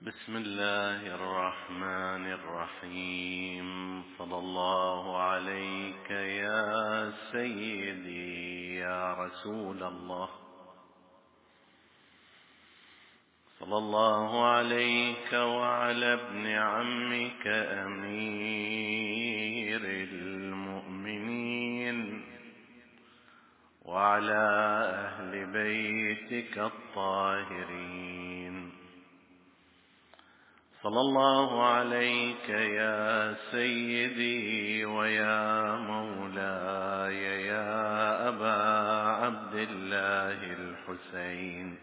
بسم الله الرحمن الرحيم. صلى الله عليك يا سيدي يا رسول الله، صلى الله عليك وعلى ابن عمك أمير المؤمنين وعلى أهل بيتك الطاهرين. صلى الله عليك يا سيدي ويا مولاي يا أبا عبد الله الحسين.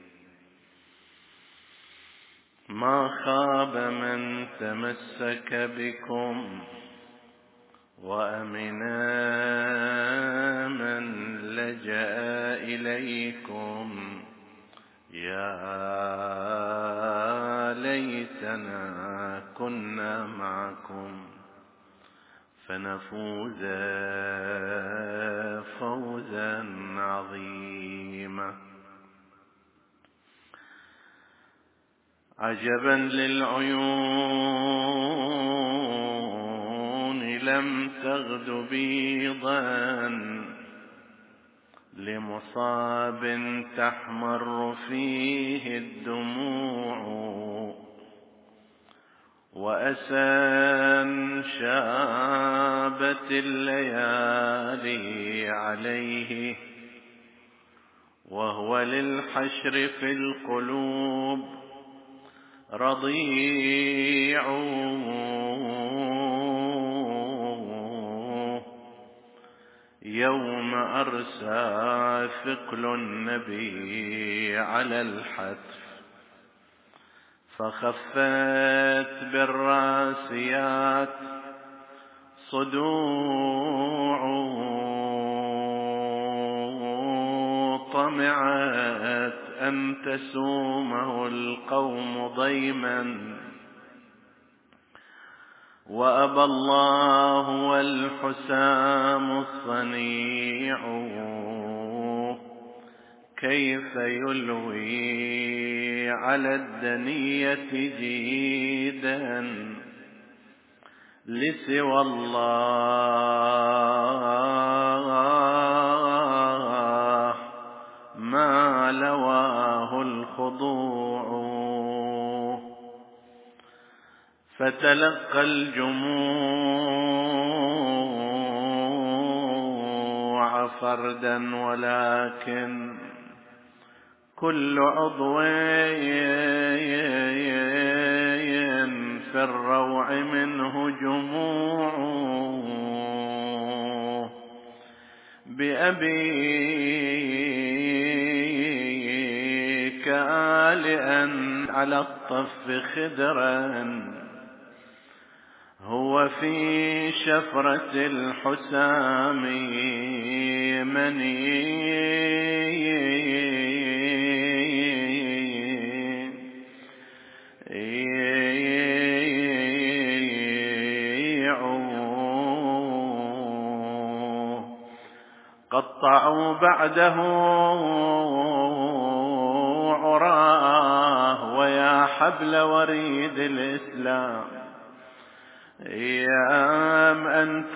ما خاب من تمسك بكم وأمنا من لجأ إليكم. يا ليتنا كنا معكم فنفوز فوزا عظيما. عجبا للعيون لم تغد بيضا لمصاب تحمر فيه الدموع، وأسى شابت الليالي عليه وهو للحشر في القلوب رضيع. يوم أرسى ثقل النبي على الحتف فخفت بالراسيات صدوع، طمعت أن تسومه القوم ضيما وأبى الله والحسام الصنيع. كيف يلوي على الدنية جيدا لسوى الله ما لواه الخضوع. فتلقى الجموع فردا ولكن كل عضو في الروع منه جموع. بأبيك آلئا على الطف خدرا هو في شفرة الحسام قطعوا بعده عراه ويا حبل وريد الإسلام يام أنت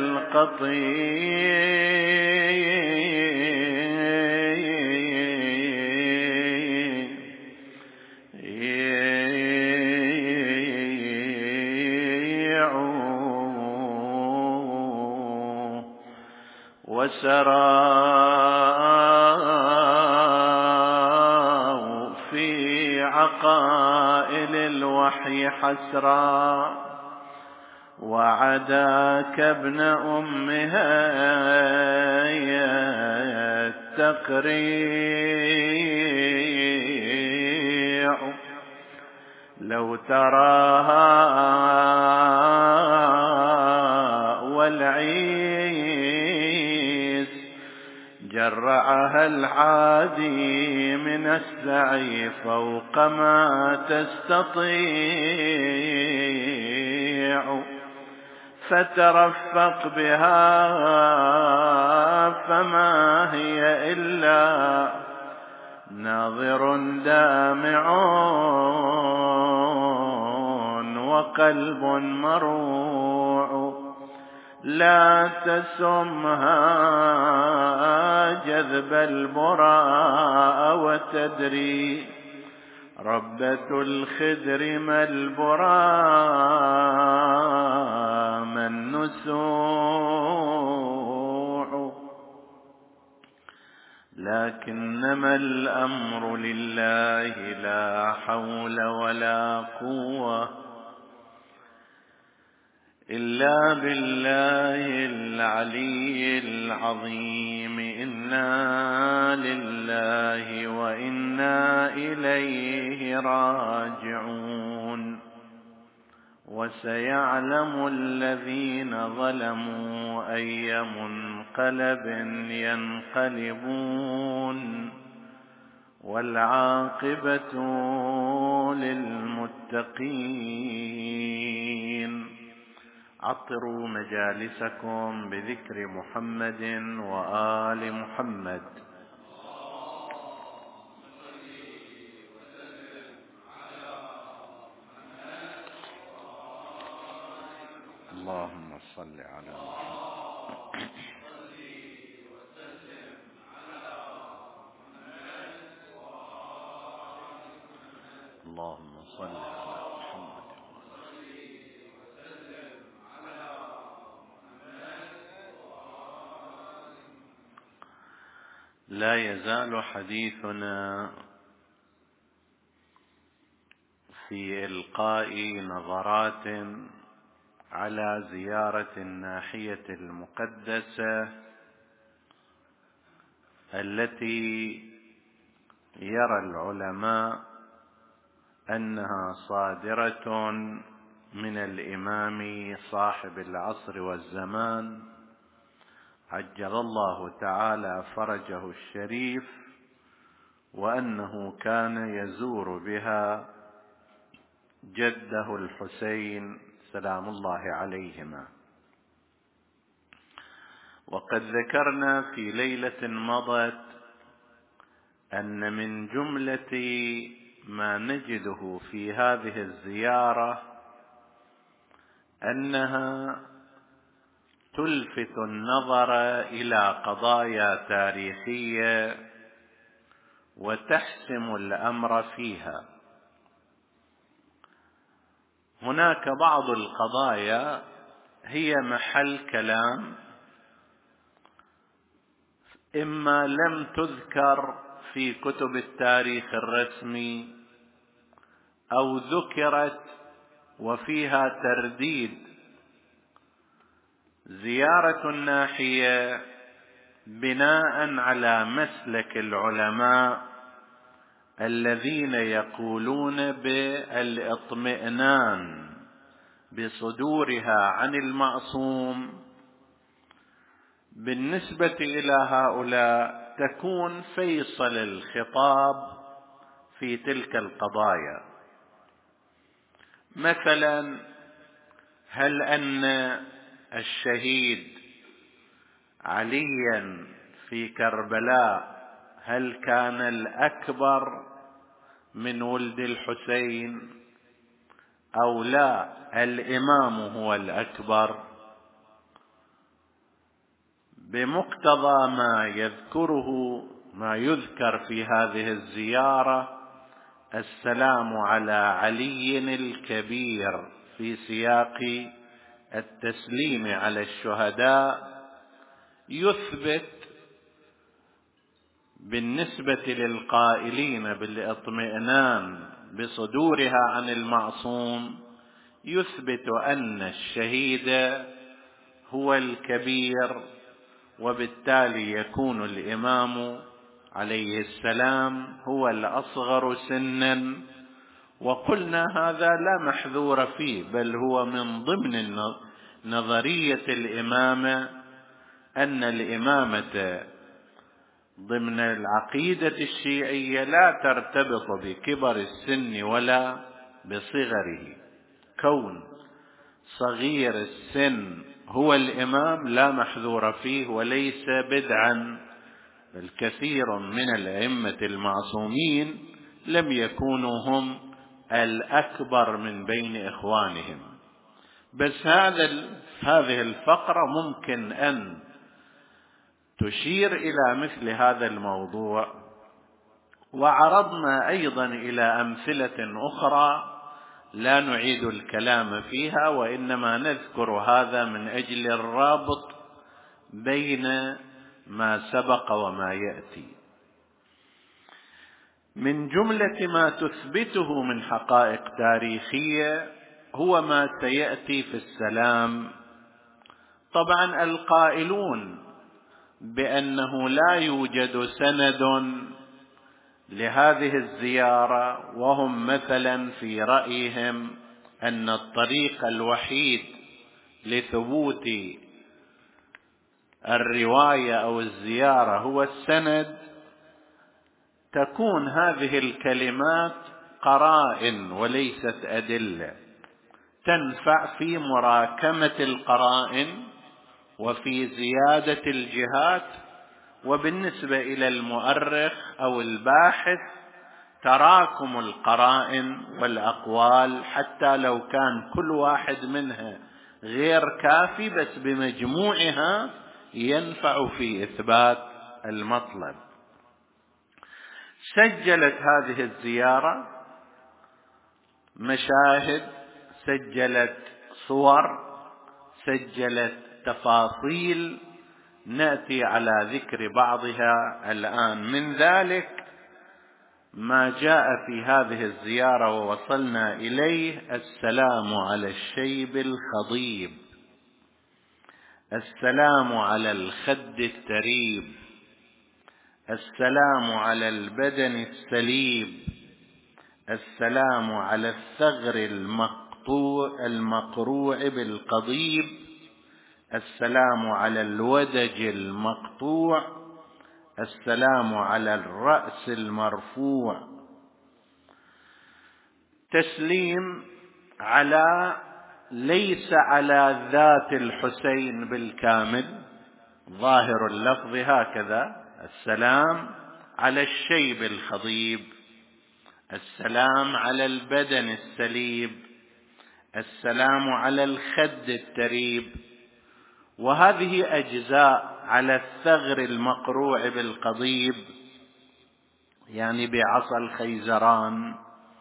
وسرى في عقائل الوحي حسرا وعداك ابن أمها التقريع. لو تراها والعيس جرعها العادي من السعي فوق ما تستطيع. فترفق بها فما هي إلا ناظر دامع قلب مروع لا تسمها جذب البراء وتدري ربة الخدر ما البراء ما النسوع لكنما الأمر لله لا حول ولا قوة إلا بالله العلي العظيم إنا لله وإنا إليه راجعون وسيعلم الذين ظلموا أي منقلب ينقلبون والعاقبة للمتقين. عطروا مجالسكم بذكر محمد وآل محمد. اللهم صل على محمد. اللهم صل على محمد. لا يزال حديثنا في إلقاء نظرات على زيارة الناحية المقدسة التي يرى العلماء أنها صادرة من الإمام صاحب العصر والزمان عجل الله تعالى فرجه الشريف، وأنه كان يزور بها جده الحسين سلام الله عليهما. وقد ذكرنا في ليلة مضت أن من جملة ما نجده في هذه الزيارة أنها تلفت النظر إلى قضايا تاريخية وتحسم الأمر فيها. هناك بعض القضايا هي محل كلام، إما لم تذكر في كتب التاريخ الرسمي أو ذكرت وفيها ترديد. زيارة الناحية بناء على مسلك العلماء الذين يقولون بالاطمئنان بصدورها عن المعصوم، بالنسبة إلى هؤلاء تكون فيصل الخطاب في تلك القضايا. مثلا، هل أن الشهيد عليا في كربلاء هل كان الأكبر من ولد الحسين أو لا، الإمام هو الأكبر؟ بمقتضى ما يذكر في هذه الزيارة السلام على علي الكبير في سياق التسليم على الشهداء، يثبت بالنسبة للقائلين بالاطمئنان بصدورها عن المعصوم، يثبت أن الشهيد هو الكبير، وبالتالي يكون الإمام عليه السلام هو الأصغر سنا. وقلنا هذا لا محذور فيه، بل هو من ضمن نظرية الإمامة، أن الإمامة ضمن العقيدة الشيعية لا ترتبط بكبر السن ولا بصغره. كون صغير السن هو الإمام لا محذور فيه وليس بدعا، بل كثير من الأئمة المعصومين لم يكونوا هم الأكبر من بين إخوانهم. بس هذه الفقرة ممكن أن تشير إلى مثل هذا الموضوع، وعرضنا أيضا إلى أمثلة أخرى لا نعيد الكلام فيها، وإنما نذكر هذا من أجل الرابط بين ما سبق وما يأتي. من جملة ما تثبته من حقائق تاريخية هو ما سيأتي في السلام. طبعا القائلون بأنه لا يوجد سند لهذه الزيارة، وهم مثلا في رأيهم أن الطريق الوحيد لثبوت الرواية أو الزيارة هو السند، تكون هذه الكلمات قرائن وليست أدلة، تنفع في مراكمة القرائن وفي زيادة الجهات. وبالنسبة إلى المؤرخ أو الباحث تراكم القرائن والأقوال حتى لو كان كل واحد منها غير كافي، بس بمجموعها ينفع في إثبات المطلب. سجلت هذه الزيارة مشاهد، سجلت صور، سجلت تفاصيل، نأتي على ذكر بعضها الآن. من ذلك ما جاء في هذه الزيارة ووصلنا إليه: السلام على الشيب الخضيب، السلام على الخد التريب، السلام على البدن السليب، السلام على الثغر المقروع بالقضيب، السلام على الودج المقطوع، السلام على الرأس المرفوع. تسليم ليس على ذات الحسين بالكامل، ظاهر اللفظ هكذا: السلام على الشيب الخضيب، السلام على البدن السليب، السلام على الخد التريب. وهذه أجزاء على الثغر المقروع بالقضيب، يعني بعصا الخيزران.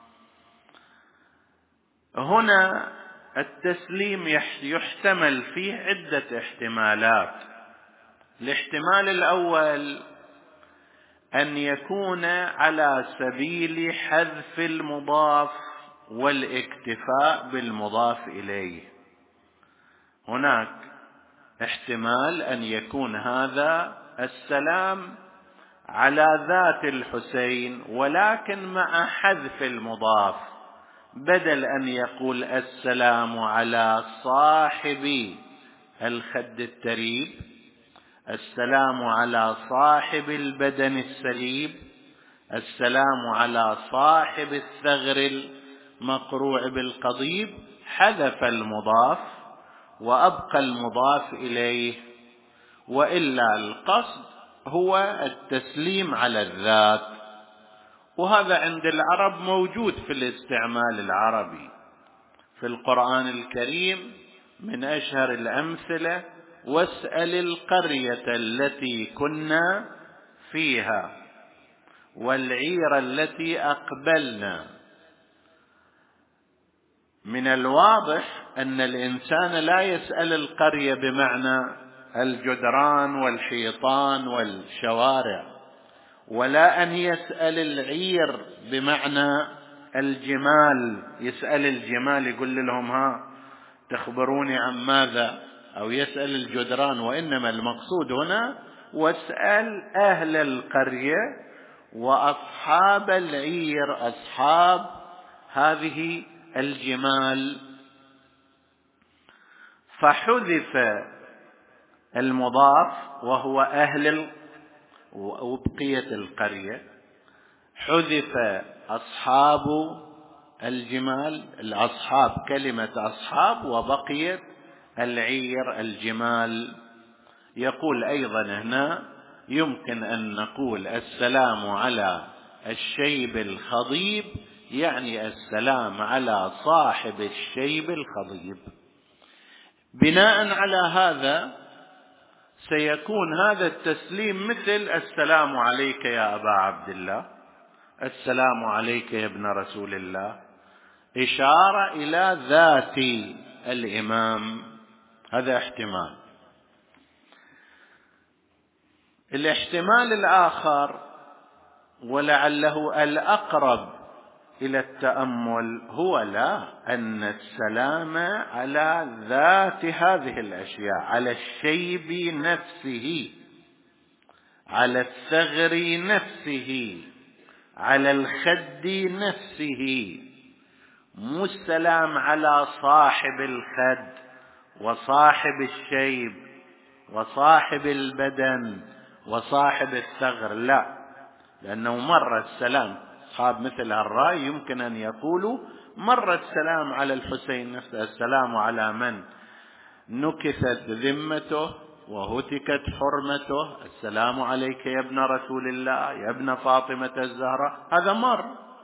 هنا التسليم يحتمل فيه عدة احتمالات. الاحتمال الأول أن يكون على سبيل حذف المضاف والاكتفاء بالمضاف إليه. هناك احتمال أن يكون هذا السلام على ذات الحسين ولكن مع حذف المضاف، بدل أن يقول السلام على صاحب الخد التريب، السلام على صاحب البدن السليب، السلام على صاحب الثغر المقروع بالقضيب، حذف المضاف وأبقى المضاف إليه. وإلا القصد هو التسليم على الذات، وهذا عند العرب موجود في الاستعمال العربي في القرآن الكريم. من أشهر الأمثلة: واسأل القرية التي كنا فيها والعير التي أقبلنا. من الواضح أن الإنسان لا يسأل القرية بمعنى الجدران والحيطان والشوارع، ولا أن يسأل العير بمعنى الجمال، يسأل الجمال يقول لهم ها تخبروني عن ماذا، أو يسأل الجدران، وإنما المقصود هنا واسأل أهل القرية وأصحاب العير، أصحاب هذه الجمال. فحذف المضاف وهو أهل وبقية القرية، حذف أصحاب الجمال، الأصحاب كلمة أصحاب، وبقيت العير الجمال. يقول أيضا هنا يمكن أن نقول السلام على الشيب الخضيب، يعني السلام على صاحب الشيب الخضيب. بناء على هذا سيكون هذا التسليم مثل السلام عليك يا أبا عبد الله، السلام عليك يا ابن رسول الله، إشارة إلى ذات الإمام. هذا احتمال. الاحتمال الآخر ولعله الأقرب إلى التأمل هو لا، أن السلام على ذات هذه الأشياء، على الشيب نفسه، على الثغر نفسه، على الخد نفسه، مو السلام على صاحب الخد وصاحب الشيب وصاحب البدن وصاحب الثغر، لا، لأنه مر السلام، أصحاب مثل الرأي يمكن أن يقولوا مر السلام على الحسين نفسه، السلام على من نكثت ذمته وهتكت حرمته، السلام عليك يا ابن رسول الله يا ابن فاطمة الزهراء، هذا مر.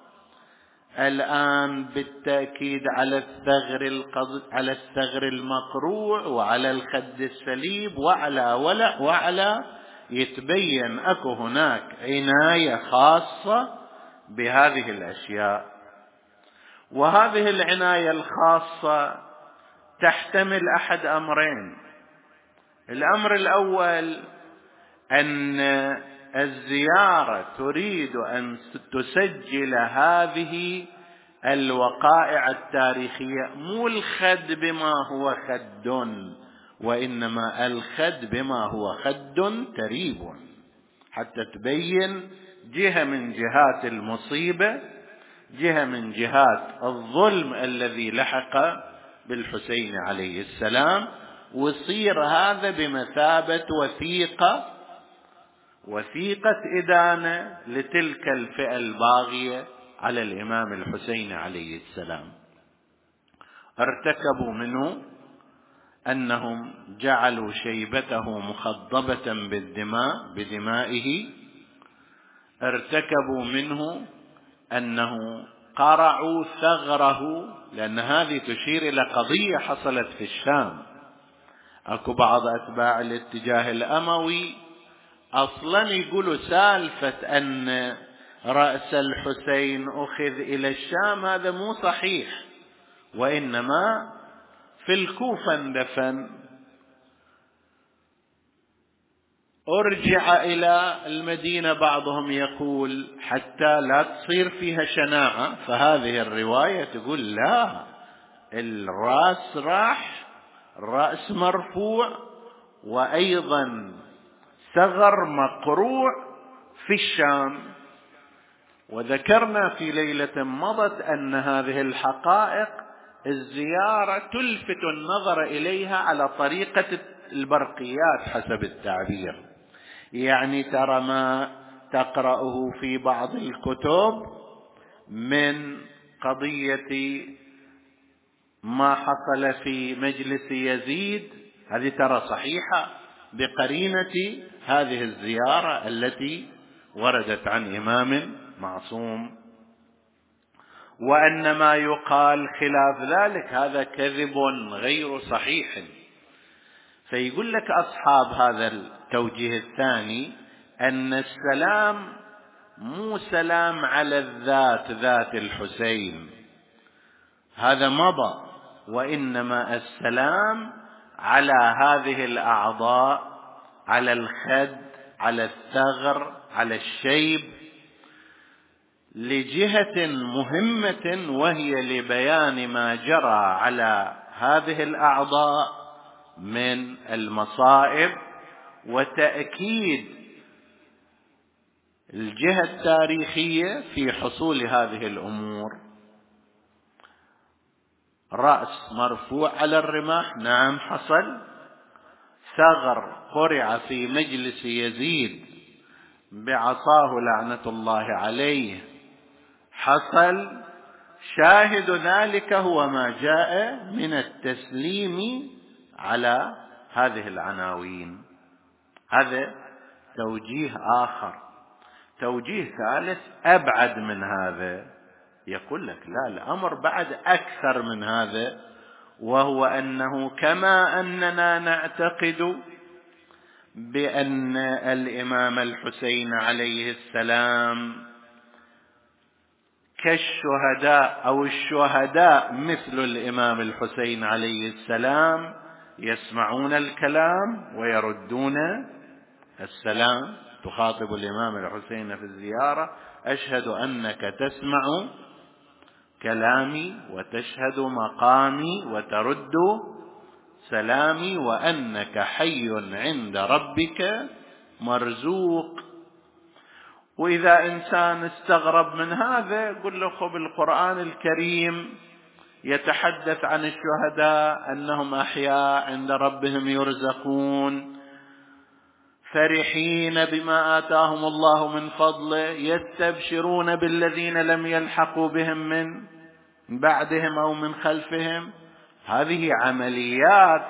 الآن بالتأكيد على على الثغر المقروع وعلى الخد السليب وعلى يتبين أكو هناك عناية خاصة بهذه الأشياء. وهذه العناية الخاصة تحتمل أحد أمرين. الأمر الأول أن الزيارة تريد أن تسجل هذه الوقائع التاريخية، مو الخد بما هو خد، وإنما الخد بما هو خد تريب، حتى تبين جهة من جهات المصيبة، جهة من جهات الظلم الذي لحق بالحسين عليه السلام، ويصير هذا بمثابة وثيقة إدانة لتلك الفئة الباغية على الإمام الحسين عليه السلام. ارتكبوا منه أنهم جعلوا شيبته مخضبة بدمائه، ارتكبوا منه أنه قرعوا ثغره، لأن هذه تشير إلى قضية حصلت في الشام. أكو بعض أتباع الاتجاه الأموي أصلا يقولوا سالفة أن رأس الحسين أخذ إلى الشام هذا مو صحيح، وإنما في الكوفة اندفن، أرجع إلى المدينة. بعضهم يقول حتى لا تصير فيها شناعة، فهذه الرواية تقول لا، الرأس راح، الرأس مرفوع، وأيضا ثغر مقروع في الشام. وذكرنا في ليلة مضت أن هذه الحقائق الزيارة تلفت النظر إليها على طريقة البرقيات حسب التعبير، يعني ترى ما تقرأه في بعض الكتب من قضية ما حصل في مجلس يزيد، هذه ترى صحيحة بقرينة هذه الزيارة التي وردت عن إمام معصوم، وأن ما يقال خلاف ذلك هذا كذب غير صحيح. فيقول لك أصحاب هذا التوجيه الثاني أن السلام مو سلام على ذات الحسين، هذا مضى، وإنما السلام على هذه الأعضاء، على الخد، على الثغر، على الشيب، لجهة مهمة، وهي لبيان ما جرى على هذه الأعضاء من المصائب، وتأكيد الجهة التاريخية في حصول هذه الأمور. رأس مرفوع على الرماح، نعم حصل. ثغر قرع في مجلس يزيد بعصاه لعنة الله عليه، حصل. شاهد ذلك هو ما جاء من التسليم على هذه العناوين. هذا توجيه آخر. توجيه ثالث أبعد من هذا، يقول لك لا، الأمر بعد أكثر من هذا، وهو أنه كما أننا نعتقد بأن الإمام الحسين عليه السلام كالشهداء أو الشهداء مثل الإمام الحسين عليه السلام، يسمعون الكلام ويردون السلام. تخاطب الإمام الحسين في الزيارة: أشهد أنك تسمع كلامي وتشهد مقامي وترد سلامي، وأنك حي عند ربك مرزوق. وإذا إنسان استغرب من هذا، قل له خب القرآن الكريم يتحدث عن الشهداء أنهم أحياء عند ربهم يرزقون، فرحين بما آتاهم الله من فضله، يستبشرون بالذين لم يلحقوا بهم من بعدهم أو من خلفهم. هذه عمليات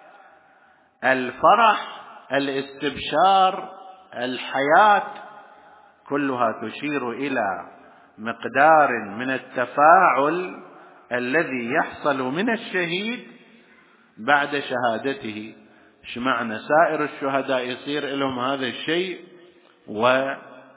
الفرح، الاستبشار، الحياة، كلها تشير إلى مقدار من التفاعل الذي يحصل من الشهيد بعد شهادته. ايش معنى سائر الشهداء يصير لهم هذا الشيء وسيد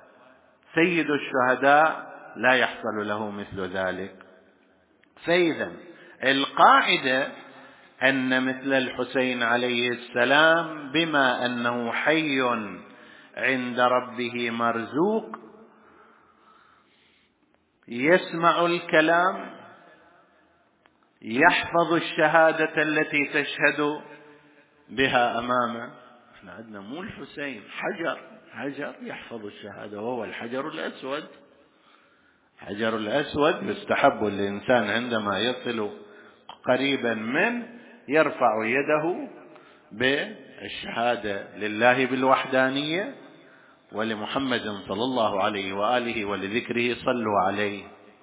الشهداء لا يحصل له مثل ذلك؟ فإذا القاعدة أن مثل الحسين عليه السلام بما أنه حي عند ربه مرزوق، يسمع الكلام، يحفظ الشهادة التي تشهد بها أمامه. احنا عندنا مو الحسين، حجر يحفظ الشهادة، وهو الحجر الأسود. حجر الأسود يستحب الإنسان عندما يصل قريبا منه يرفع يده بالشهادة لله بالوحدانية ولمحمد صلى الله عليه وآله ولذكره صلوا عليه.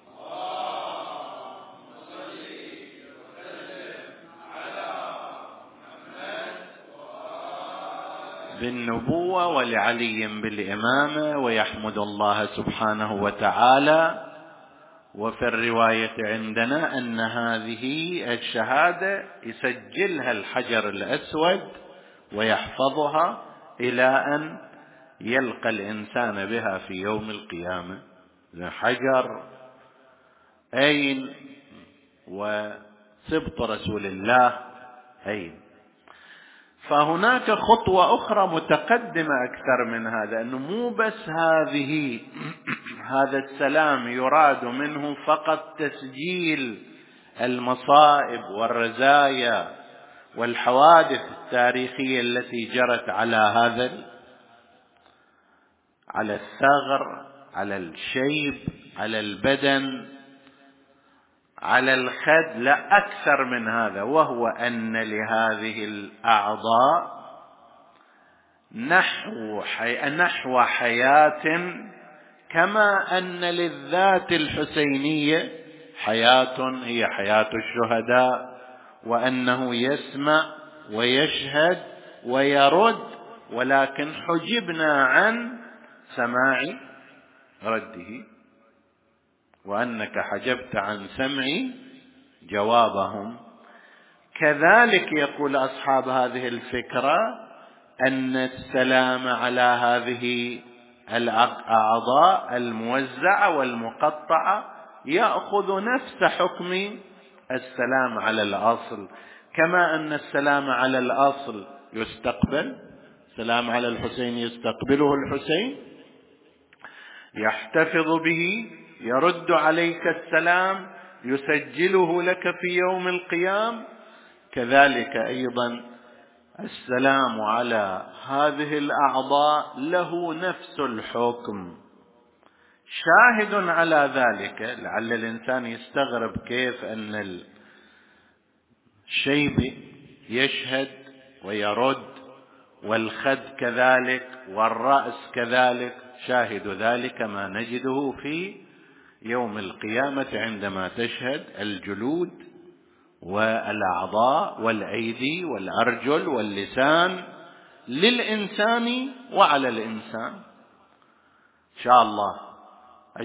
بالنبوة ولعلي بالإمامة، ويحمد الله سبحانه وتعالى. وفي الرواية عندنا أن هذه الشهادة يسجلها الحجر الأسود ويحفظها إلى أن يلقى الإنسان بها في يوم القيامة. حجر أين وسبط رسول الله أين؟ فهناك خطوة أخرى متقدمة أكثر من هذا، أنه مو بس هذا السلام يراد منه فقط تسجيل المصائب والرزايا والحوادث التاريخية التي جرت على الثغر، على الشيب، على البدن، على الخد، لا أكثر من هذا، وهو أن لهذه الأعضاء نحو حياة، كما أن للذات الحسينية حياة هي حياة الشهداء، وأنه يسمع ويشهد ويرد، ولكن حجبنا عن سماع رده، وأنك حجبت عن سمع جوابهم. كذلك يقول أصحاب هذه الفكرة أن السلام على هذه الأعضاء الموزعة والمقطعة يأخذ نفس حكم السلام على الأصل، كما أن السلام على الأصل يستقبل، السلام على الحسين يستقبله الحسين، يحتفظ به، يرد عليك السلام، يسجله لك في يوم القيامة. كذلك أيضا السلام على هذه الأعضاء له نفس الحكم. شاهد على ذلك، لعل الإنسان يستغرب كيف أن الشيب يشهد ويرد، والخد كذلك، والرأس كذلك. شاهد ذلك ما نجده في يوم القيامة عندما تشهد الجلود والأعضاء والأيدي والأرجل واللسان للإنسان وعلى الإنسان. إن شاء الله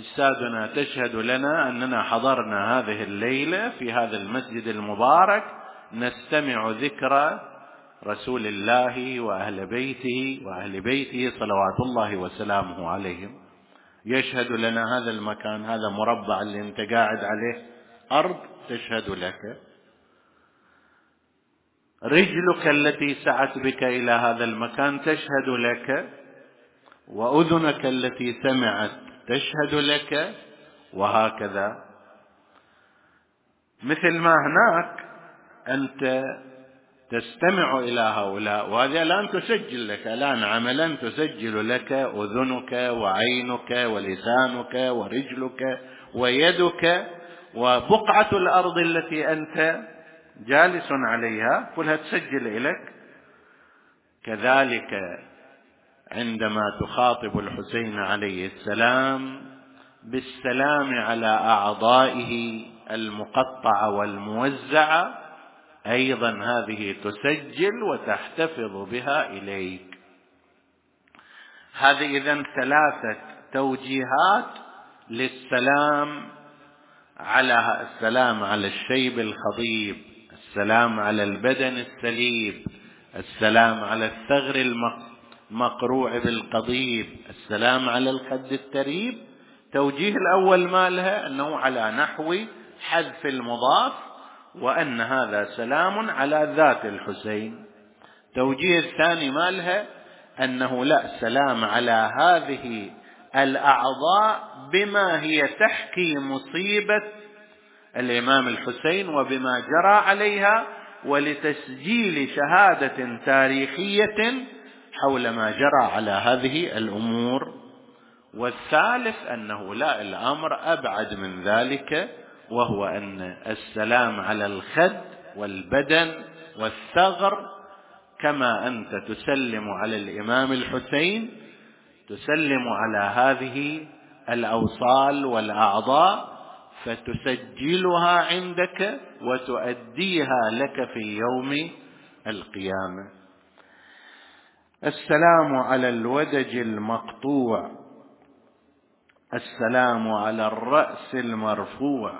أجسادنا تشهد لنا أننا حضرنا هذه الليلة في هذا المسجد المبارك نستمع ذكرى رسول الله وأهل بيته صلوات الله وسلامه عليهم. يشهد لنا هذا المكان، هذا مربع اللي انت قاعد عليه أرض تشهد لك، رجلك التي سعت بك إلى هذا المكان تشهد لك، وأذنك التي سمعت تشهد لك، وهكذا. مثل ما هناك أنت تستمع إلى هؤلاء، وهذا الآن تسجل لك، الآن عملا تسجل لك أذنك وعينك ولسانك ورجلك ويدك وبقعة الأرض التي أنت جالس عليها، كلها تسجل إليك. كذلك عندما تخاطب الحسين عليه السلام بالسلام على أعضائه المقطعة والموزعة، أيضا هذه تسجل وتحتفظ بها إليك. هذه إذن 3 توجيهات للسلام، على السلام على الشيب الخضيب، السلام على البدن السليب، السلام على الثغر المقروع بالقضيب، السلام على الخد التريب. توجيه الأول مالها أنه على نحو حذف المضاف، وأن هذا سلام على ذات الحسين. توجيه الثاني مالها أنه لا، سلام على هذه الأعضاء بما هي تحكي مصيبة الإمام الحسين وبما جرى عليها، ولتسجيل شهادة تاريخية حول ما جرى على هذه الأمور. والثالث أنه لا، الأمر أبعد من ذلك، وهو أن السلام على الخد والبدن والثغر، كما أنت تسلم على الإمام الحسين تسلم على هذه الأوصال والأعضاء، فتسجلها عندك وتؤديها لك في يوم القيامة. السلام على الودج المقطوع، السلام على الرأس المرفوع،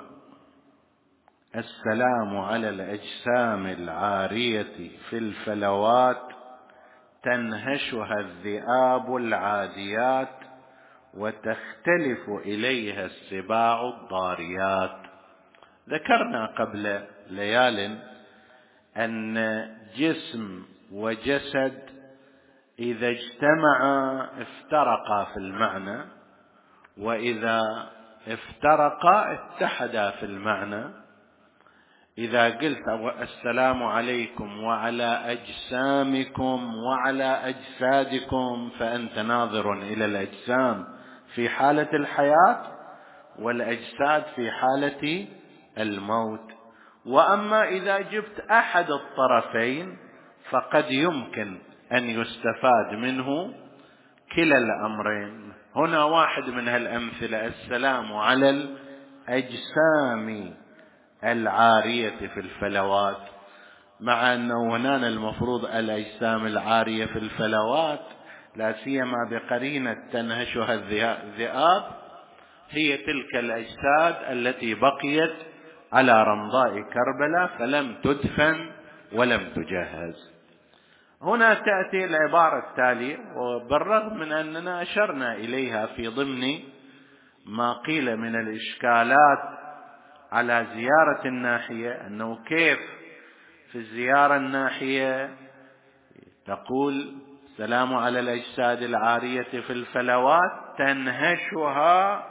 السلام على الأجسام العارية في الفلوات تنهشها الذئاب العاديات وتختلف إليها السباع الضاريات. ذكرنا قبل ليال أن جسم وجسد إذا اجتمعا افترقا في المعنى، وإذا افترقا اتحدا في المعنى. إذا قلت السلام عليكم وعلى أجسامكم وعلى أجسادكم، فأنت ناظر إلى الأجسام في حالة الحياة والأجساد في حالة الموت. وأما إذا جبت أحد الطرفين فقد يمكن أن يستفاد منه كلا الأمرين. هنا واحد من هالأمثلة، السلام على الأجسام العارية في الفلوات، مع أنه هنا المفروض الأجسام العارية في الفلوات لا سيما بقرينة تنهشها الذئاب هي تلك الأجساد التي بقيت على رمضاء كربلاء فلم تدفن ولم تجهز. هنا تأتي العبارة التالية، وبالرغم من أننا أشرنا إليها في ضمن ما قيل من الإشكالات على زيارة الناحية، أنه كيف في الزيارة الناحية تقول السلام على الأجساد العارية في الفلوات تنهشها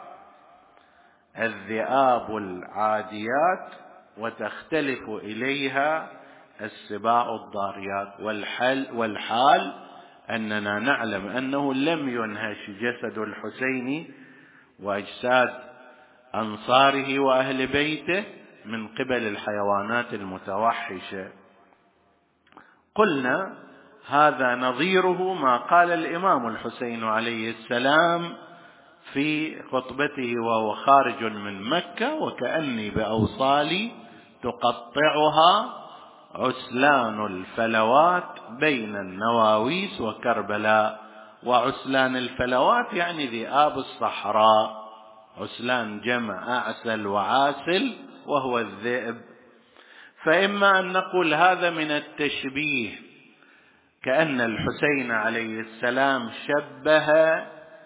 الذئاب العاديات وتختلف إليها السباع الضاريات، والحال أننا نعلم أنه لم ينهش جسد الحسين وأجساد أنصاره وأهل بيته من قبل الحيوانات المتوحشة. قلنا هذا نظيره ما قال الإمام الحسين عليه السلام في خطبته وهو خارج من مكة: وكأني بأوصالي تقطعها عسلان الفلوات بين النواويس وكربلاء. وعسلان الفلوات يعني ذئاب الصحراء، عسلان جمع أعسل وعاسل وهو الذئب. فإما أن نقول هذا من التشبيه، كأن الحسين عليه السلام شبه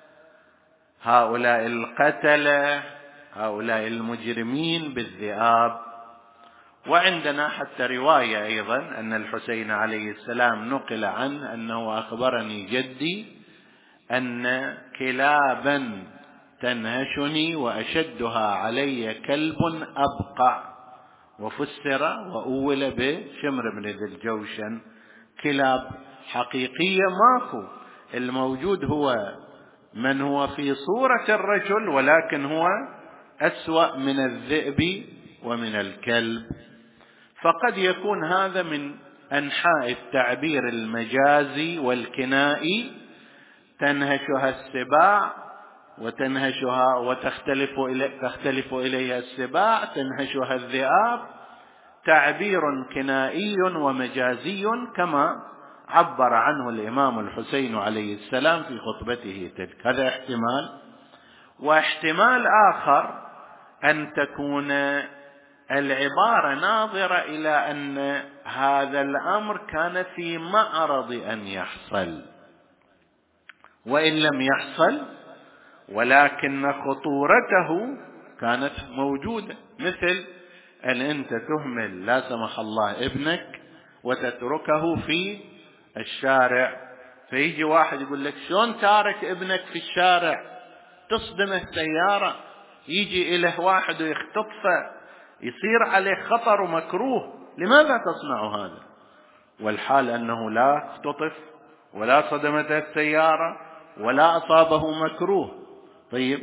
هؤلاء القتلة هؤلاء المجرمين بالذئاب. وعندنا حتى رواية أيضا أن الحسين عليه السلام نقل عنه أنه أخبرني جدي أن كلابا تنهشني وأشدها علي كلب أبقع، وفسر وأول بشمر بن ذي الجوشن. كلاب حقيقية ماكو، الموجود هو من هو في صورة الرجل ولكن هو أسوأ من الذئب ومن الكلب. فقد يكون هذا من أنحاء التعبير المجازي والكنائي، تنهشها السباع وتنهشها وتختلف إليها السباع، تنهشها الذئاب، تعبير كنائي ومجازي كما عبر عنه الإمام الحسين عليه السلام في خطبته تلك. هذا احتمال. واحتمال آخر أن تكون العبارة ناظرة إلى أن هذا الأمر كان في معرض أن يحصل، وإن لم يحصل ولكن خطورته كانت موجودة، مثل أن أنت تهمل لا سمح الله ابنك وتتركه في الشارع، فيجي واحد يقول لك شلون تارك ابنك في الشارع، تصدمه السيارة، يجي إليه واحد ويختطفه، يصير عليه خطر ومكروه، لماذا تصنع هذا؟ والحال أنه لا اختطف ولا صدمته السيارة ولا أصابه مكروه. طيب،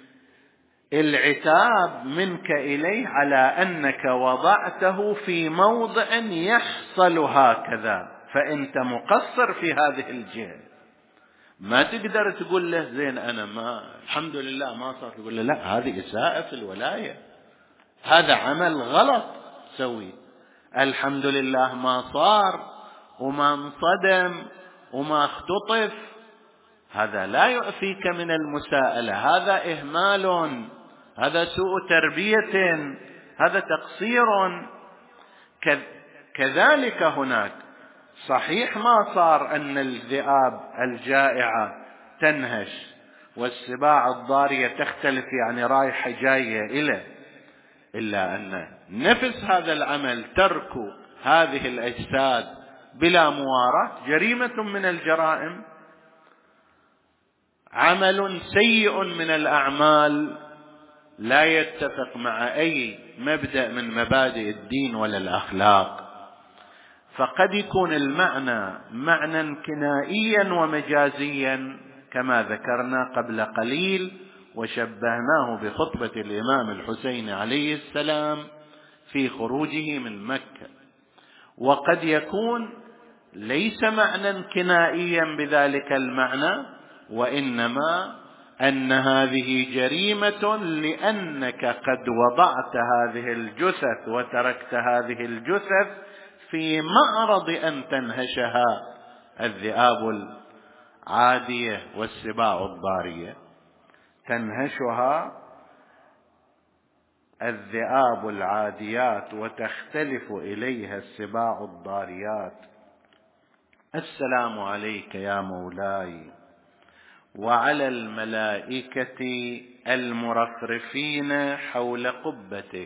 العتاب منك إليه على أنك وضعته في موضع يحصل هكذا، فأنت مقصر في هذه الجهة. ما تقدر تقول له زين أنا ما الحمد لله ما صار، تقول له لا، هذه إساءة في الولاية، هذا عمل غلط سوي، الحمد لله ما صار وما انصدم وما اختطف، هذا لا يعفيك من المساءلة، هذا إهمال، هذا سوء تربية، هذا تقصير. كذلك هناك صحيح ما صار أن الذئاب الجائعة تنهش والسباع الضارية تختلف، يعني رايحة جاية إليه، إلا أن نفس هذا العمل، ترك هذه الأجساد بلا مواراة، جريمة من الجرائم، عمل سيء من الأعمال، لا يتفق مع أي مبدأ من مبادئ الدين ولا الأخلاق. فقد يكون المعنى معنى كنائيا ومجازيا كما ذكرنا قبل قليل، وشبهناه بخطبة الإمام الحسين عليه السلام في خروجه من مكة. وقد يكون ليس معنى كنائيا بذلك المعنى، وإنما أن هذه جريمة لأنك قد وضعت هذه الجثث وتركت هذه الجثث في معرض أن تنهشها الذئاب العادية والسباع الضارية. تنهشها الذئاب العاديات وتختلف إليها السباع الضاريات. السلام عليك يا مولاي وعلى الملائكة المرفرفين حول قبتك،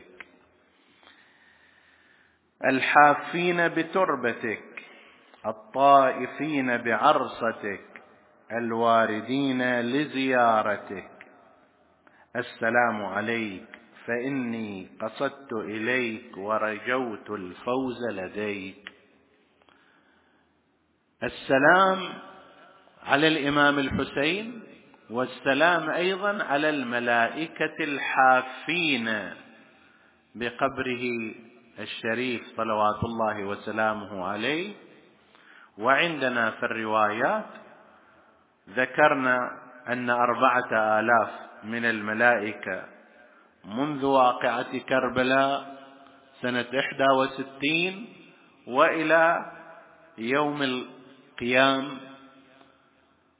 الحافين بتربتك، الطائفين بعرصتك، الواردين لزيارتك. السلام عليك، فإني قصدت إليك ورجوت الفوز لديك. السلام على الإمام الحسين، والسلام أيضا على الملائكة الحافين بقبره الشريف صلوات الله وسلامه عليه. وعندنا في الروايات ذكرنا أن 4000 من الملائكة منذ واقعة كربلاء سنة 61 وإلى يوم القيام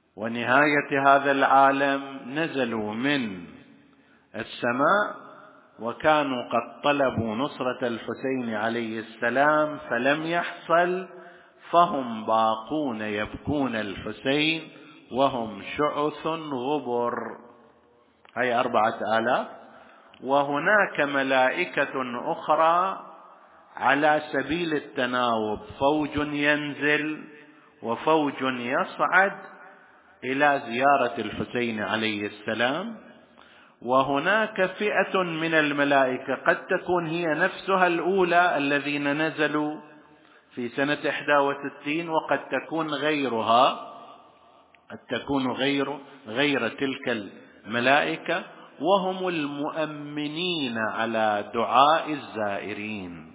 ونهاية هذا العالم نزلوا من السماء وكانوا قد طلبوا نصرة الحسين عليه السلام فلم يحصل، فهم باقون يبكون الحسين وهم شعث غبر. هي 4000. وهناك ملائكة أخرى على سبيل التناوب، فوج ينزل وفوج يصعد إلى زيارة الحسين عليه السلام. وهناك فئة من الملائكة قد تكون هي نفسها الأولى الذين نزلوا في سنة 61، وقد تكون غيرها، قد تكون غير تلك الملائكة، وهم المؤمنين على دعاء الزائرين.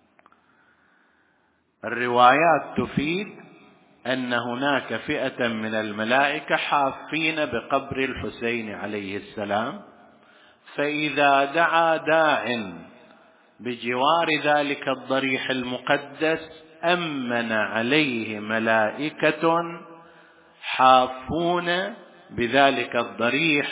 الروايات تفيد أن هناك فئة من الملائكة حافين بقبر الحسين عليه السلام، فإذا دعا داع بجوار ذلك الضريح المقدس أمن عليه ملائكة حافون بذلك الضريح،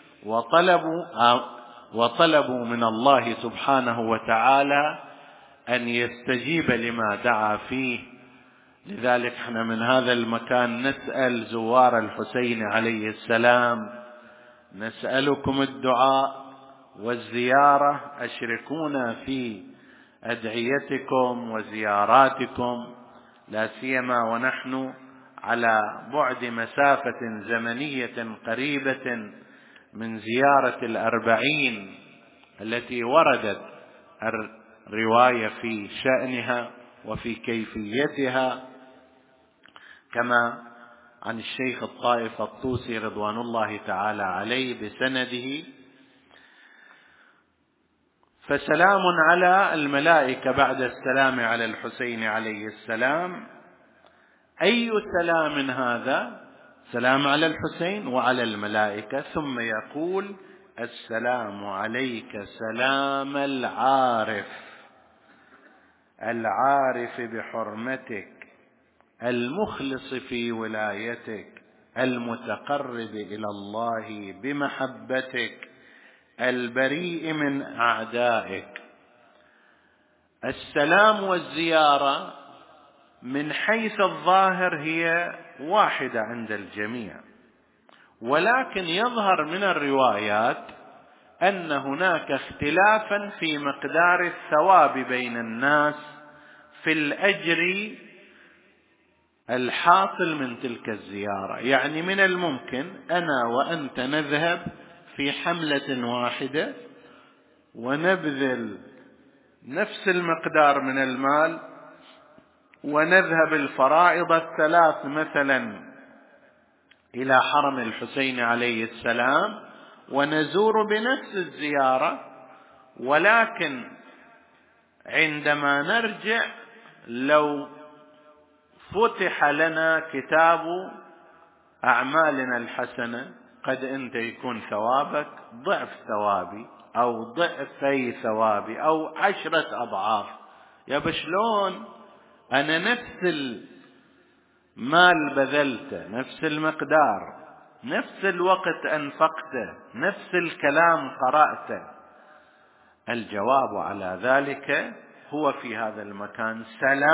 وطلبوا من الله سبحانه وتعالى أن يستجيب لما دعا فيه. لذلك احنا من هذا المكان نسأل زوار الحسين عليه السلام، نسألكم الدعاء والزيارة، أشركونا في أدعيتكم وزياراتكم، لا سيما ونحن على بعد مسافة زمنية قريبة من زيارة 40 التي وردت الرواية في شأنها وفي كيفيتها، كما عن الشيخ الطائف الطوسي رضوان الله تعالى عليه بسنده. فسلام على الملائكة بعد السلام على الحسين عليه السلام. أي سلام هذا؟ سلام على الحسين وعلى الملائكة، ثم يقول: السلام عليك سلام العارف بحرمتك، المخلص في ولايتك، المتقرب إلى الله بمحبتك، البريء من أعدائك. السلام والزيارة من حيث الظاهر هي واحدة عند الجميع، ولكن يظهر من الروايات أن هناك اختلافا في مقدار الثواب بين الناس في الأجر الحاصل من تلك الزيارة. يعني من الممكن أنا وأنت نذهب في حملة واحدة ونبذل نفس المقدار من المال، ونذهب الفرائض 3 مثلا إلى حرم الحسين عليه السلام ونزور بنفس الزيارة، ولكن عندما نرجع لو فتح لنا كتاب أعمالنا الحسنة قد أنت يكون ثوابك ضعف ثوابي أو ضعفي ثوابي أو 10 أضعاف. يا بشلون أنا نفس المال بذلته، نفس المقدار، نفس الوقت أنفقته، نفس الكلام قرأته؟ الجواب على ذلك هو في هذا المكان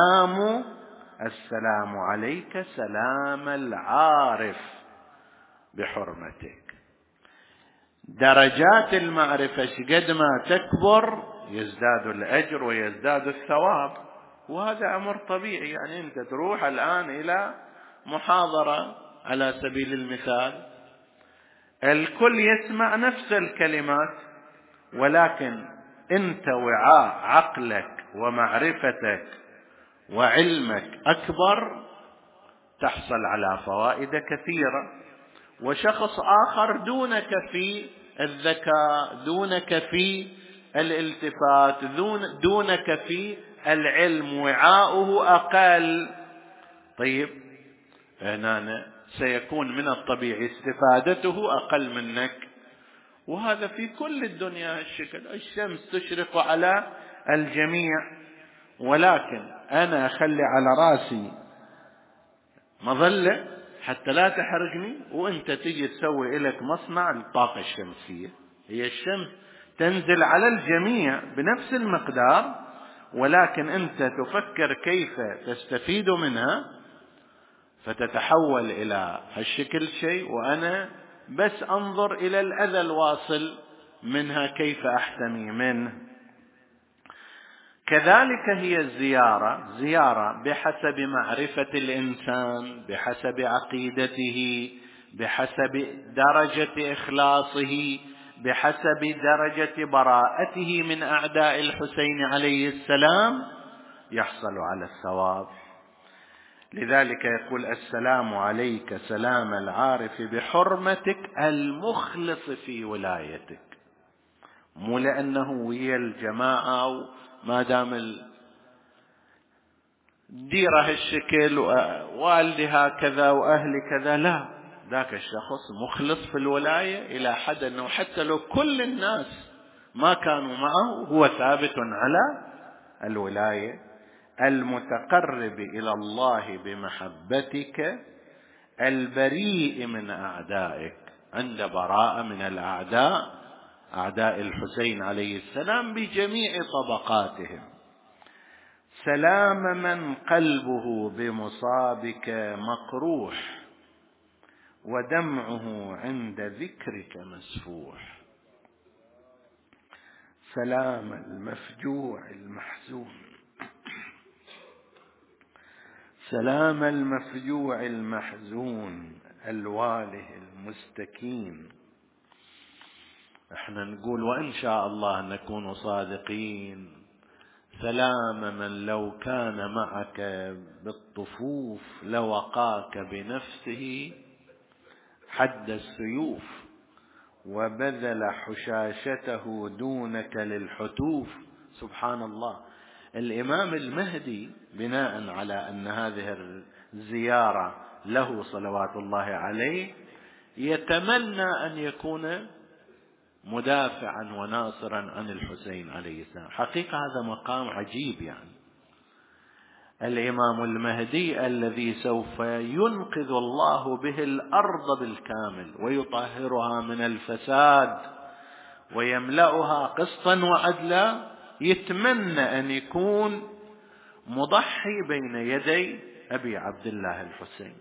السلام عليك سلام العارف بحرمتك. درجات المعرفة قد ما تكبر يزداد الأجر ويزداد الثواب، وهذا أمر طبيعي. يعني أنت تروح الآن إلى محاضرة على سبيل المثال، الكل يسمع نفس الكلمات، ولكن أنت وعاء عقلك ومعرفتك وعلمك أكبر، تحصل على فوائد كثيرة. وشخص آخر دونك في الذكاء، دونك في الالتفات، دونك في العلم، وعاؤه أقل. طيب هنا سيكون من الطبيعي استفادته أقل منك، وهذا في كل الدنيا الشكل. الشمس تشرق على الجميع، ولكن أنا أخلي على راسي مظلة حتى لا تحرقني، وأنت تجي تسوي لك مصنع للطاقة الشمسية. هي الشمس تنزل على الجميع بنفس المقدار، ولكن أنت تفكر كيف تستفيد منها فتتحول إلى هالشكل شيء، وأنا بس أنظر إلى الأذى الواصل منها كيف أحتمي منه. كذلك هي زيارة بحسب معرفة الإنسان، بحسب عقيدته، بحسب درجة إخلاصه، بحسب درجة براءته من أعداء الحسين عليه السلام يحصل على الثواب. لذلك يقول: السلام عليك سلام العارف بحرمتك المخلص في ولايتك. مو لأنه ويا الجماعة وما دام الديرة هالشكل ووالدي هكذا وأهلي كذا، لا، ذاك الشخص مخلص في الولاية إلى حد أنه حتى لو كل الناس ما كانوا معه هو ثابت على الولاية. المتقرب إلى الله بمحبتك البريء من أعدائك، عند براءة من الأعداء، أعداء الحسين عليه السلام بجميع طبقاتهم. سلام من قلبه بمصابك مقروح ودمعه عند ذكرك مسفوح. سلام المفجوع المحزون، سلام المفجوع المحزون الواله المستكين. احنا نقول وإن شاء الله نكون صادقين: سلام من لو كان معك بالطفوف لوقاك بنفسه حد السيوف وبذل حشاشته دونك للحتوف. سبحان الله. الإمام المهدي بناء على أن هذه الزيارة له صلوات الله عليه يتمنى أن يكون مدافعا وناصرا عن الحسين عليه السلام. حقيقة هذا مقام عجيب، يعني الإمام المهدي الذي سوف ينقذ الله به الأرض بالكامل ويطهرها من الفساد ويملأها قسطا وعدلا، يتمنى أن يكون مضحي بين يدي أبي عبد الله الحسين.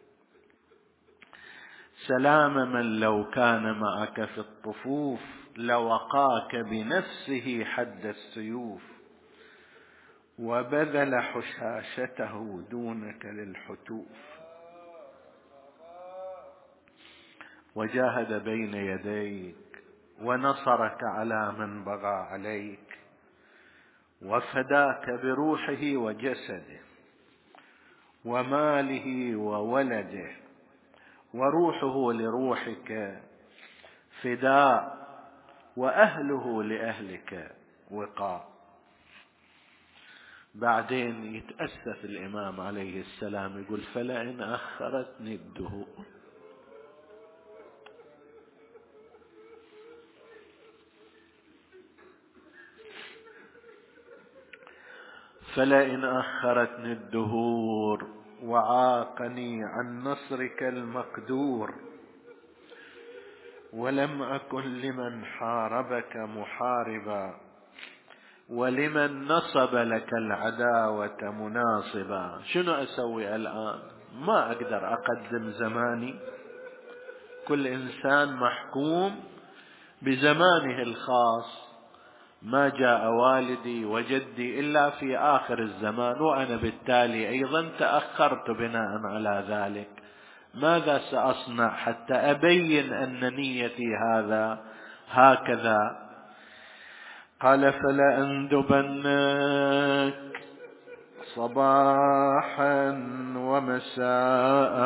سلام من لو كان معك في الطفوف لوقاك بنفسه حد السيوف وبذل حشاشته دونك للحتوف وجاهد بين يديك ونصرك على من بغى عليك وفداك بروحه وجسده وماله وولده وروحه لروحك فداء وأهله لأهلك وقاء. بعدين يتأسف الإمام عليه السلام يقول: فلئن أخرتني الدهور، فلئن أخرتني الدهور وعاقني عن نصرك المقدور ولم أكن لمن حاربك محاربا ولمن نصب لك العداوة مناصبا. شنو أسوي الآن؟ ما أقدر أقدم زماني، كل إنسان محكوم بزمانه الخاص. ما جاء والدي وجدي إلا في آخر الزمان، وأنا بالتالي أيضا تأخرت بناء على ذلك. ماذا سأصنع حتى أبين أن نيتي هكذا؟ قال: فلأندبنك صباحا ومساء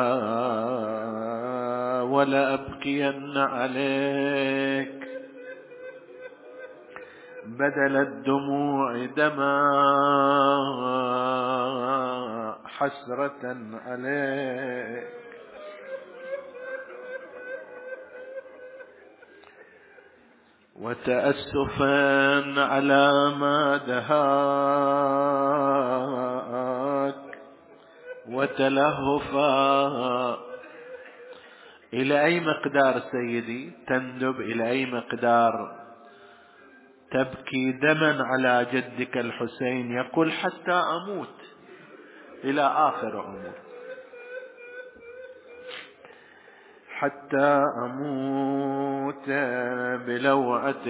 ولأبكين عليك بدل الدموع دما حسرة عليك وتأسفا على ما دهاك وتلهفا. إلى أي مقدار سيدي تندب؟ إلى أي مقدار تبكي دما على جدك الحسين، يقول حتى أموت إلى آخر عمر، حتى أموت بلوعة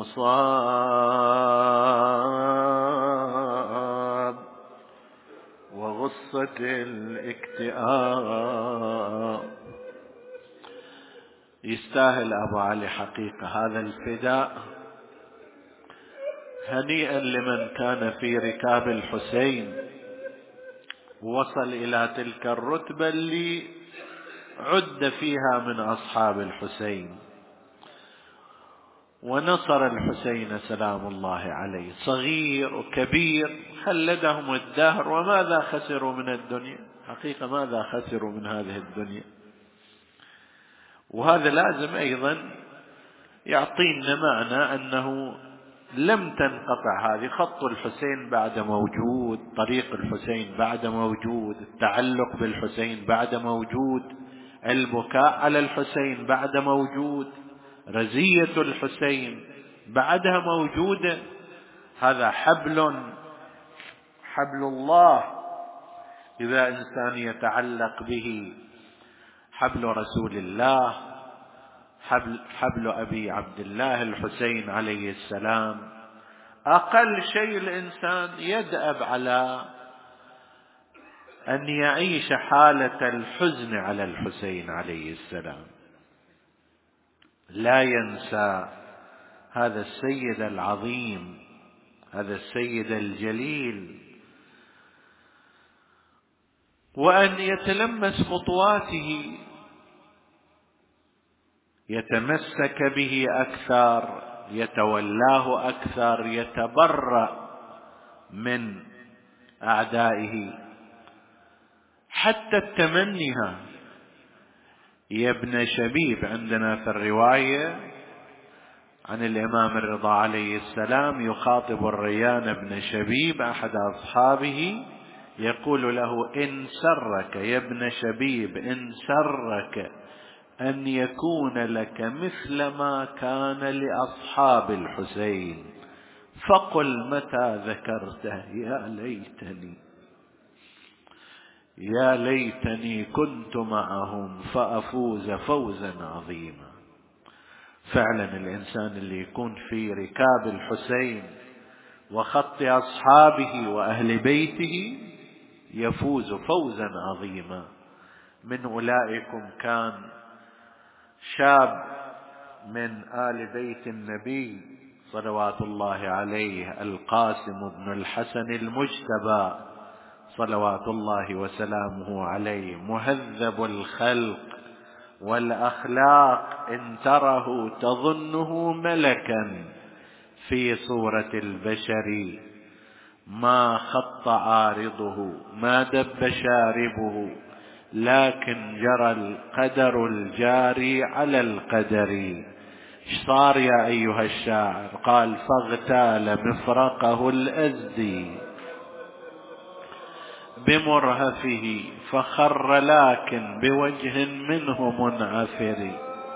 المصاب وغصة الاكتئاب. يستاهل أبو علي حقيقة هذا الفداء. هنيئا لمن كان في ركاب الحسين وصل إلى تلك الرتبة اللي عد فيها من أصحاب الحسين، ونصر الحسين سلام الله عليه، صغير وكبير خلدهم الدهر. وماذا خسروا من الدنيا؟ حقيقة ماذا خسروا من هذه الدنيا؟ وهذا لازم أيضا يعطينا معنى أنه لم تنقطع هذه. خط الحسين بعد موجود، طريق الحسين بعد موجود، التعلق بالحسين بعد موجود، البكاء على الحسين بعد موجود، رزية الحسين بعدها موجودة. هذا حبل الله إذا إنسان يتعلق به، حبل رسول الله، حبل أبي عبد الله الحسين عليه السلام. أقل شيء الإنسان يدأب على أن يعيش حالة الحزن على الحسين عليه السلام، لا ينسى هذا السيد العظيم، هذا السيد الجليل، وأن يتلمس خطواته، يتمسك به أكثر، يتولاه أكثر، يتبرأ من أعدائه. حتى التمنيها يا ابن شبيب، عندنا في الرواية عن الإمام الرضا عليه السلام يخاطب الريان بن شبيب أحد أصحابه، يقول له: إن سرك يا ابن شبيب، إن سرك أن يكون لك مثل ما كان لأصحاب الحسين فقل متى ذكرته: يا ليتني كنت معهم فأفوز فوزا عظيما. فعلا الإنسان اللي يكون في ركاب الحسين وخط أصحابه وأهل بيته يفوز فوزا عظيما. من أولئكم كان شاب من آل بيت النبي صلوات الله عليه، القاسم بن الحسن المجتبى صلوات الله وسلامه عليه، مهذب الخلق والأخلاق، إن تره تظنه ملكا في صورة البشر، ما خط عارضه، ما دب شاربه، لكن جرى القدر الجاري على القدر. صار يا أيها الشاعر؟ قال: فاغتال مفرقه الأزدي بمرهفه فخر لكن بوجه منه منعفر.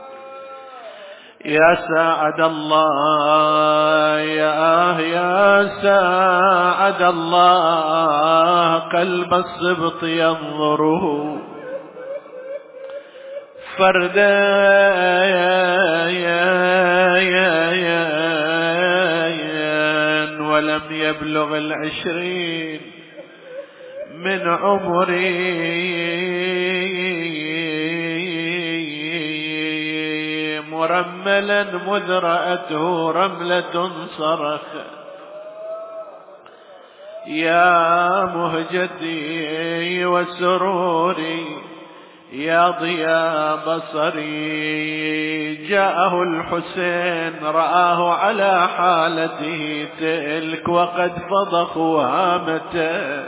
يا ساعد الله يا ساعد الله قلب الصبط ينظره فردا ولم يبلغ 20 من عمري، مرملا مذ رأته رملة صرخ. يا مهجتي وسروري يا ضياء بصري، جاءه الحسين رآه على حالته تلك وقد فضخ هامته.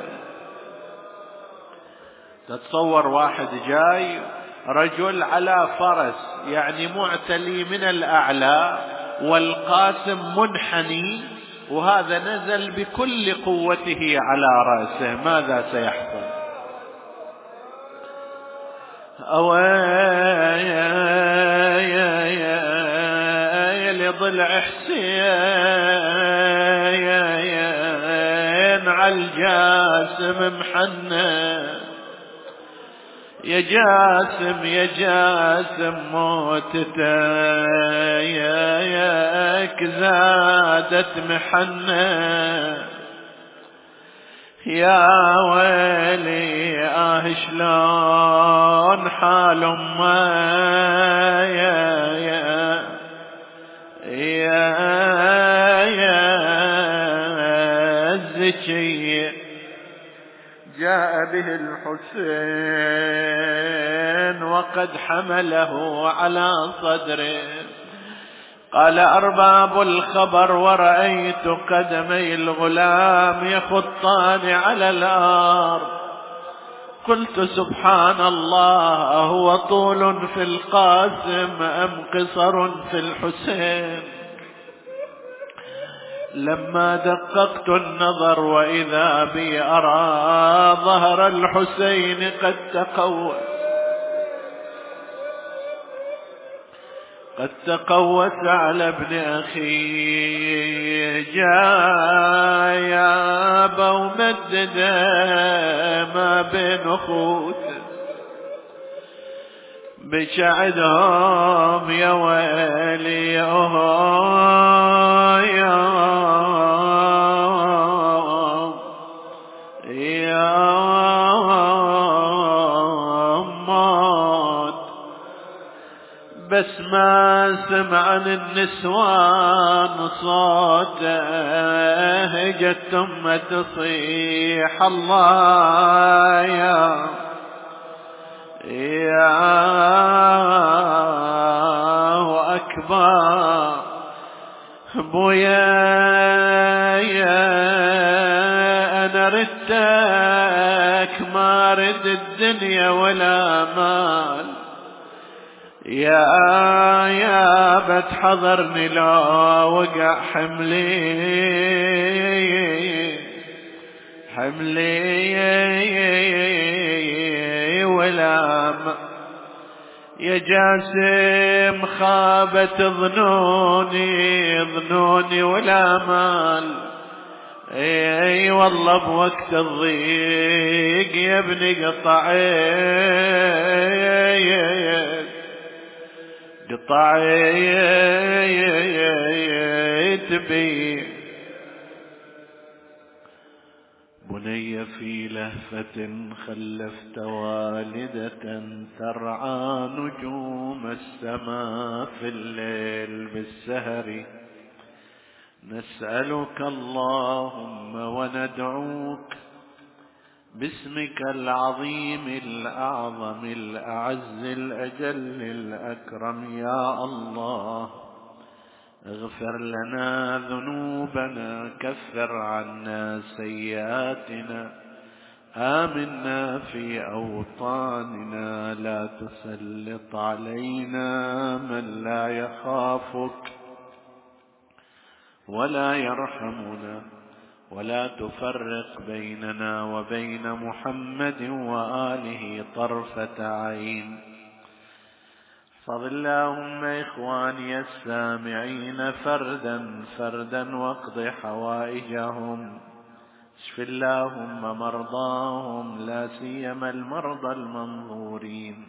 تتصور واحد جاي، رجل على فرس يعني معتلي من الأعلى، والقاسم منحني، وهذا نزل بكل قوته على رأسه، ماذا سيحصل؟ طلع حسين عالجاسم محنى، يا جاسم يا جاسم موتتك زادت محنة، يا ويلي شلون حال امه يا الزكي. جاء به الحسين وقد حمله على صدره، قال أرباب الخبر ورأيت قدمي الغلام يخطان على الأرض، قلت سبحان الله، هو طول في القاسم أم قصر في الحسين؟ لما دققت النظر وإذا بي أرى ظهر الحسين قد تقوس على ابن أخي، جاء يابا ومدد ما بين أخوته بشعدهم يا ويلي يا موت. بس ما سمع النسوان صوته، جت ثم تصيح الله يا أكبر بويا أنا ردتك ما رد الدنيا ولا مال، يا بتحضرني لو وقع حملي ولا يا جاسم خابت ظنوني ولا مال. اي والله بوقت الضيق يا ابني قطعيت بي. بني في لهفة خلفت والدة ترعى نجوم السماء في الليل بالسهر، نسألك اللهم وندعوك باسمك العظيم الأعظم الأعز الأجل الأكرم، يا الله اغفر لنا ذنوبنا، كفر عنا سيئاتنا، آمنا في أوطاننا، لا تسلط علينا من لا يخافك ولا يرحمنا، ولا تفرق بيننا وبين محمد وآله طرفة عين. احفظ اللهم إخواني السامعين فردا فردا واقض حوائجهم، اشف اللهم مرضاهم لا سيما المرضى المنظورين،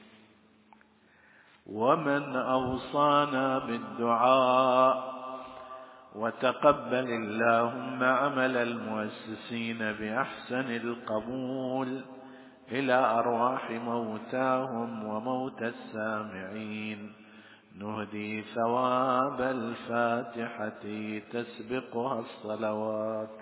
ومن أوصانا بالدعاء، وتقبل اللهم عمل المؤسسين بأحسن القبول إلى أرواح موتاهم وموتى السامعين. نهدي ثواب الفاتحة تسبقها الصلوات.